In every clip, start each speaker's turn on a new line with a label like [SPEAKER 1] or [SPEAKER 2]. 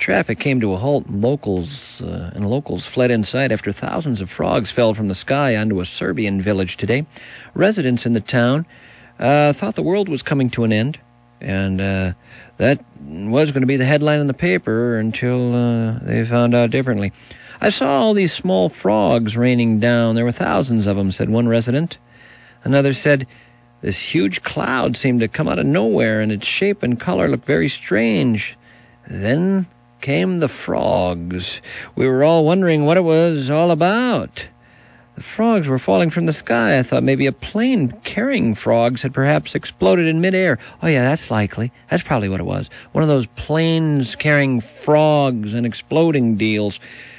[SPEAKER 1] Traffic came to a halt, and locals fled inside after thousands of frogs fell from the sky onto a Serbian village today. Residents in the town thought the world was coming to an end, and that was going to be the headline in the paper until they found out differently. I saw all these small frogs raining down. There were thousands of them, said one resident. Another said, this huge cloud seemed to come out of nowhere, and its shape and color looked very strange. Then came the frogs. We were all wondering what it was all about. The frogs were falling from the sky. I thought maybe a plane carrying frogs had perhaps exploded in midair. Oh, yeah, that's likely. That's probably what it was. One of those planes carrying frogs and exploding deals.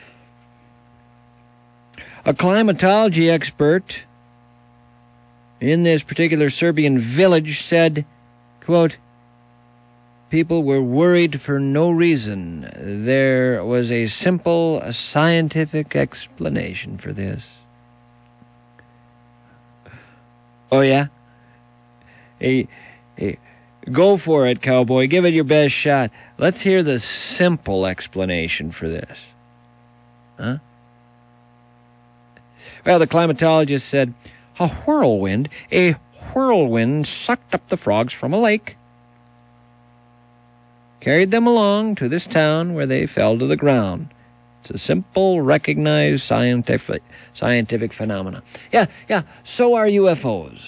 [SPEAKER 1] A climatology expert in this particular Serbian village said, quote, people were worried for no reason. There was a simple scientific explanation for this. Oh, yeah? Hey, go for it, cowboy. Give it your best shot. Let's hear the simple explanation for this. Huh? Well, the climatologist said, a whirlwind sucked up the frogs from a lake, carried them along to this town where they fell to the ground. It's a simple, recognized scientific phenomenon. Yeah, so are UFOs.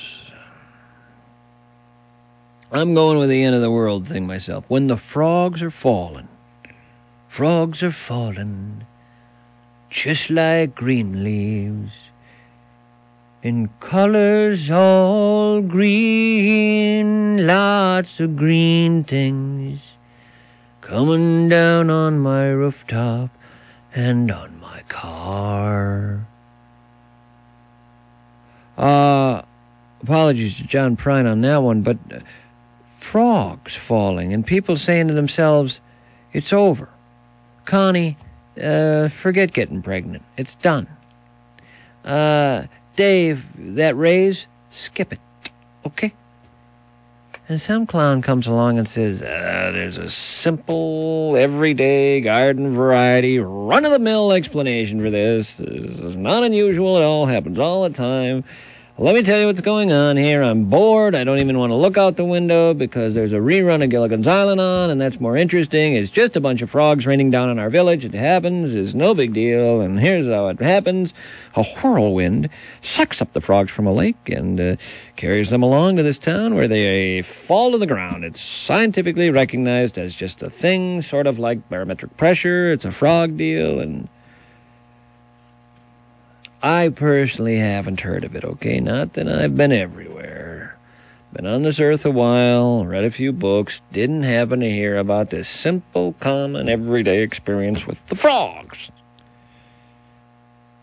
[SPEAKER 1] I'm going with the end of the world thing myself. When the frogs are falling, just like green leaves, in colors all green, lots of green things coming down on my rooftop and on my car. Apologies to John Prine on that one, but frogs falling and people saying to themselves, it's over. Connie, forget getting pregnant. It's done. Dave, that raise, skip it. Okay? And some clown comes along and says, there's a simple, everyday, garden variety, run-of-the-mill explanation for this. This is not unusual at all. Happens all the time. Let me tell you what's going on here. I'm bored. I don't even want to look out the window because there's a rerun of Gilligan's Island on, and that's more interesting. It's just a bunch of frogs raining down on our village. It happens. It's no big deal, and here's how it happens. A whirlwind sucks up the frogs from a lake and carries them along to this town where they fall to the ground. It's scientifically recognized as just a thing, sort of like barometric pressure. It's a frog deal, and I personally haven't heard of it, okay? Not that I've been everywhere. Been on this earth a while, read a few books, didn't happen to hear about this simple, common, everyday experience with the frogs.